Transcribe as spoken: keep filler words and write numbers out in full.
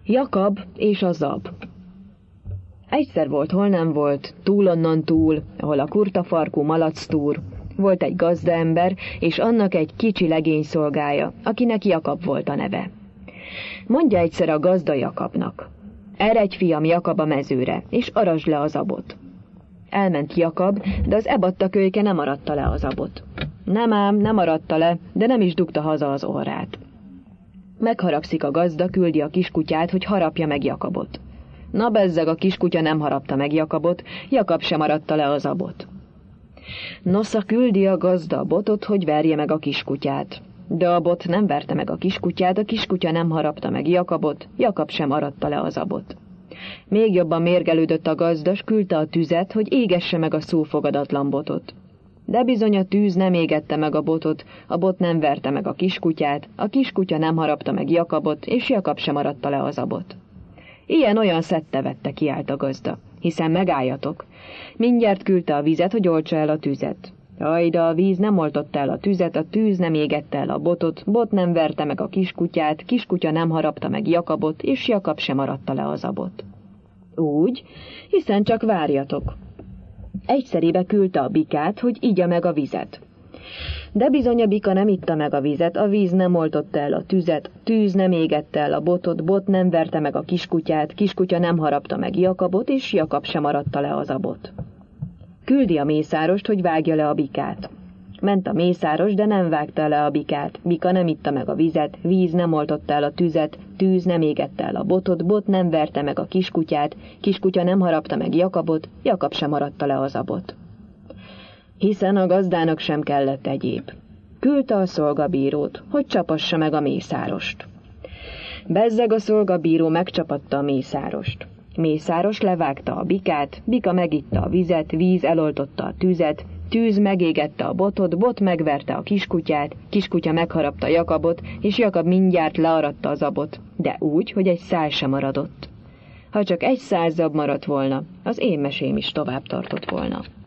Jakab és a zab. Egyszer volt, hol nem volt, túl onnan túl, ahol a kurtafarkú malactúr. Volt egy gazdaember, és annak egy kicsi legény szolgája, akinek Jakab volt a neve. Mondja egyszer a gazda Jakabnak: eredj, fiam, Jakab, a mezőre, és arasd le az abot. Elment Jakab, de az ebatta kölyke nem aratta le az abot. Nem ám, nem aratta le, de nem is dugta haza az orrát. Megharagszik a gazda, küldi a kiskutyát, hogy harapja meg Jakabot. Na bezzeg, a kiskutya nem harapta meg Jakabot, Jakab sem aratta le az abot. Nosza, küldi a gazda a botot, hogy verje meg a kiskutyát. De a bot nem verte meg a kiskutyát, a kiskutya nem harapta meg Jakabot, Jakab sem aratta le az abot. Még jobban mérgelődött a gazda, s küldte a tüzet, hogy égesse meg a szófogadatlan botot. De bizony a tűz nem égette meg a botot, a bot nem verte meg a kiskutyát, a kiskutya nem harapta meg Jakabot, és Jakab sem aratta le az abot. Ilyen-olyan szedte-vette, kiállt a gazda, hiszen megálljatok. Mindjárt küldte a vizet, hogy oltsa el a tüzet. Jaj, de a víz nem oltotta el a tüzet, a tűz nem égette el a botot, bot nem verte meg a kiskutyát, kiskutya nem harapta meg Jakabot, és Jakab sem aratta le az abot. Úgy, hiszen csak várjatok. Egyszerébe küldte a bikát, hogy igya meg a vizet. De bizony a bika nem itta meg a vizet, a víz nem oltotta el a tüzet, tűz nem égette el a botot, bot nem verte meg a kiskutyát, kiskutya nem harapta meg Jakabot, és Jakab sem aratta le az abot. Küldi a mészárost, hogy vágja le a bikát. Ment a mészáros, de nem vágta le a bikát, bika nem itta meg a vizet, víz nem oltotta el a tüzet, tűz nem égette el a botot, bot nem verte meg a kiskutyát, kiskutya nem harapta meg Jakabot, Jakab sem aratta le az abot. Hiszen a gazdának sem kellett egyéb. Küldte a szolgabírót, hogy csapassa meg a mészárost. Bezzeg a szolgabíró megcsapatta a mészárost. Mészáros levágta a bikát, bika megitta a vizet, víz eloltotta a tüzet, tűz megégette a botot, bot megverte a kiskutyát, kiskutya megharapta Jakabot, és Jakab mindjárt learatta az abot, de úgy, hogy egy szál sem maradott. Ha csak egy szál zab maradt volna, az én mesém is tovább tartott volna.